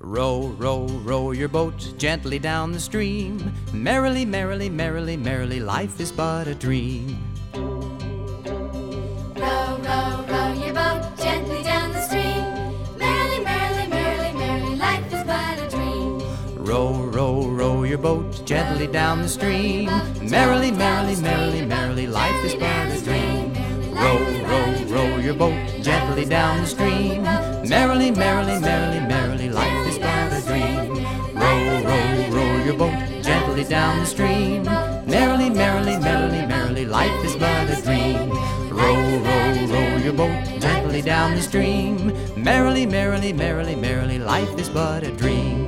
Row, row, row your boat gently down the stream. Merrily, merrily, merrily, merrily, life is but a dream. Row, row, row your boat gently down the stream. Merrily, merrily, merrily, merrily, life is but a dream. Row, row, row your boat gently down the stream. Merrily, merrily, merrily, merrily, life is but a dream. Row, row, row your boat gently down the stream. Merrily, merrily, merrily, merrily, life is but a dream. Row, row, row your boat gently down the stream. Merrily, merrily, merrily, merrily, life is but a dream. Row, row, row your boat gently down the stream. Merrily, merrily, merrily, merrily, life is but a dream.